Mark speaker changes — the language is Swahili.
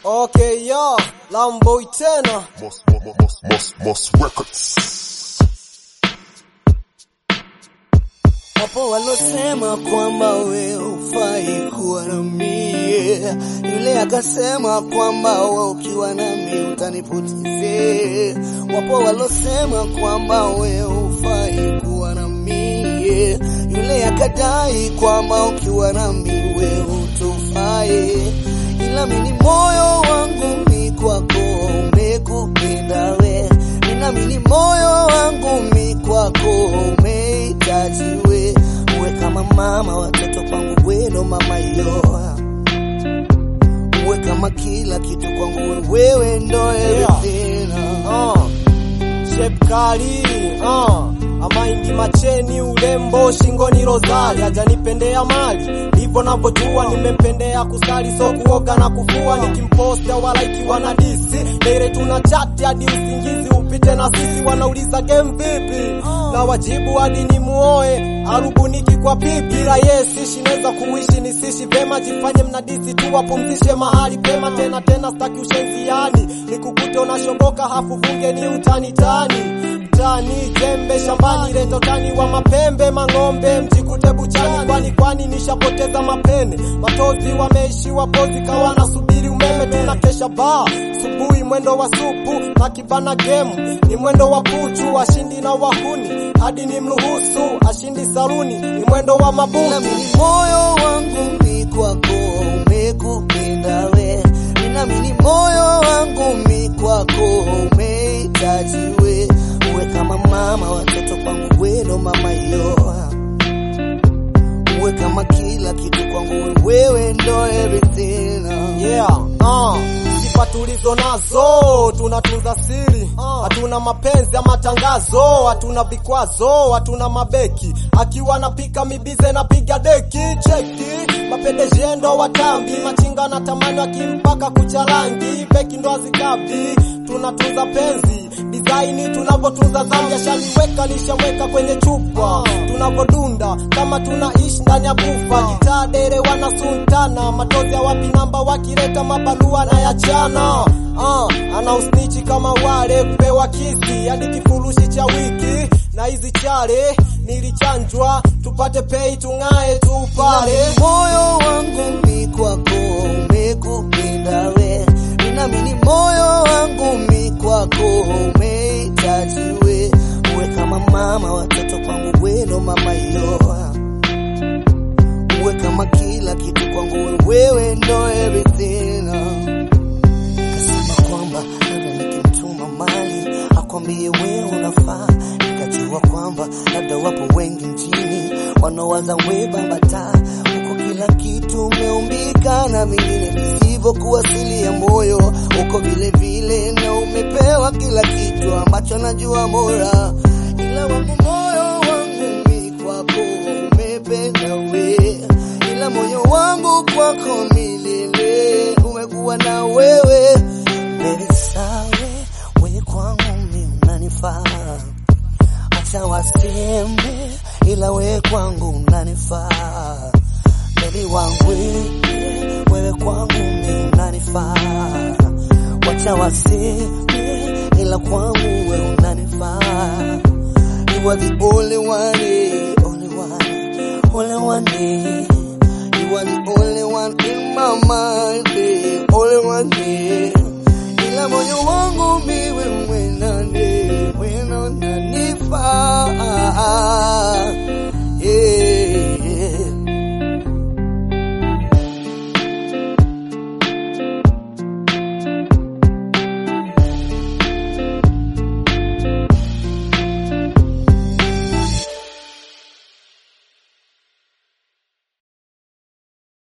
Speaker 1: Okay, yo, Lamboy tena.
Speaker 2: Most records.
Speaker 3: Wapo walosema kwamba wewe hufai kuwa na mie, yule akasema kwamba wewe ukiwa na mie utanipotezea. Wapo walosema kwamba wewe hufai kuwa na mie, yule akadai kwamba ukiwa na mie wewe hutofai. Ila mimi moyo wangu ni kwako umekupenda wewe, mimi moyo wangu ni kwako umehitaji wewe, uwe kama mama watoto kwangu wewe ndo mama yoa, uwe kama kila kitu kwangu wewe ndo everything.
Speaker 1: Shape kali, amaindi macheni urembo shingoni rozali, hajanipendea mali hivyo navojua, nimempendea kusali so kuoga na kufua, nikimposta wala ikiwa na disi lere tuna chat hadi usingizi upite na sisi, wanauliza game vipi na wajibu hadi ni muoe arubuniki kwa pipi, la yesi shineza kuishi nisishi vema, jifanye mnadisi tu wapumzishe mahali pema, tena staki ushenzi yani nikukute unashoboka hafu funge ni utani tani jembe shambani leto tani wa mapembe mang'ombe mjikute buchani, kwani nishapoteza mapene matozi wameishiwa pozi kawa nasubiri umeme, tunakesha bar subuhi mwendo wa supu na kibana game ni mwendo wa puchu, ashindi na wahuni hadi ni mruhusu ashindi saruni ni mwendo wa mabusu.
Speaker 3: Na mimi moyo wangu ni kwako umekupenda wewe, na mimi moyo wangu ni kwako umehitaji wewe, uwe kama mama watoto kwangu wewe ndo mama yoa, uwe kama kila kitu kwangu wewe ndo everything.
Speaker 1: Sifa tulizo nazo tunatunza siri, hatuna mapenzi ya matangazo, hatuna vikwazo, hatuna mabeki, akiwa napika mibize napiga deki, cheki mapendeje ndo watambi, machinga na tamani akimpaka kucharangi, beki ndo azikabi, tunatunza penzi design tunavotunza zambia, shaliweka nishaweka kwenye chupa, tunavodunda kama tunaishi ndani ya bufa, gitaa dere wana sultana, matozi ya wapi namba wakileta mabalua na ya chana. Ana usnichi kama wale kupewa kisi hadi kifurushi cha wiki, na hizi chale nilichanjwa tupate pay tungae tupale.
Speaker 3: Moyo wangu ni kwako umekupenda wewe, na mimi moyo wangu ni kwako umehitaji wewe, uwe kama mama watoto kwangu wewe ndo mama yoa, uwe kama kila kitu kwangu wewe ndo everything. Kasema kwamba labda nikimtuma mali akwambie wewe unafaa, nikajua kwamba labda wapo wengi mjini wanawaza wewe bambata, uko kila kitu umeumbika na mingine visivyokuwa asili ya moyo, uko vile vile na umepewa kila kitu ambacho najua bora, ila wangu moyo wangu ni kwako umependa wewe, ila moyo wangu kwako milele umekuwa na wewe, baby sawe wewe kwangu mimi unanifaa, acha waseme ila wewe kwangu unanifaa, baby wangu wewe kwangu mimi unanifaa, wacha waseme ila kwangu wewe unanifaa, you are the only one, you are the only one in my mind, baby.